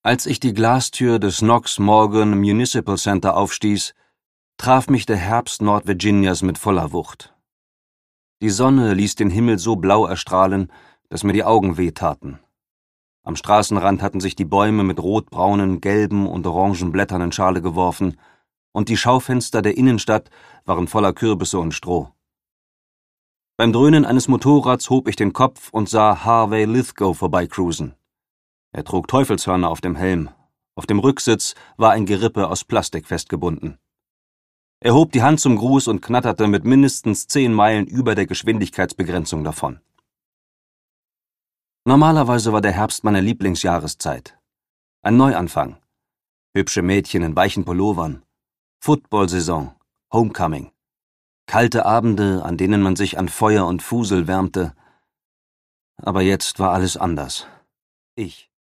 Als ich die Glastür des Knox Morgan Municipal Center aufstieß, traf mich der Herbst Nordvirginias mit voller Wucht. Die Sonne ließ den Himmel so blau erstrahlen, dass mir die Augen wehtaten. Am Straßenrand hatten sich die Bäume mit rotbraunen, gelben und orangen Blättern in Schale geworfen, und die Schaufenster der Innenstadt waren voller Kürbisse und Stroh. Beim Dröhnen eines Motorrads hob ich den Kopf und sah Harvey Lithgow vorbeicruisen. Er trug Teufelshörner auf dem Helm. Auf dem Rücksitz war ein Gerippe aus Plastik festgebunden. Er hob die Hand zum Gruß und knatterte mit mindestens 10 Meilen über der Geschwindigkeitsbegrenzung davon. Normalerweise war der Herbst meine Lieblingsjahreszeit. Ein Neuanfang. Hübsche Mädchen in weichen Pullovern. Football-Saison. Homecoming. Kalte Abende, an denen man sich an Feuer und Fusel wärmte. Aber jetzt war alles anders. Ich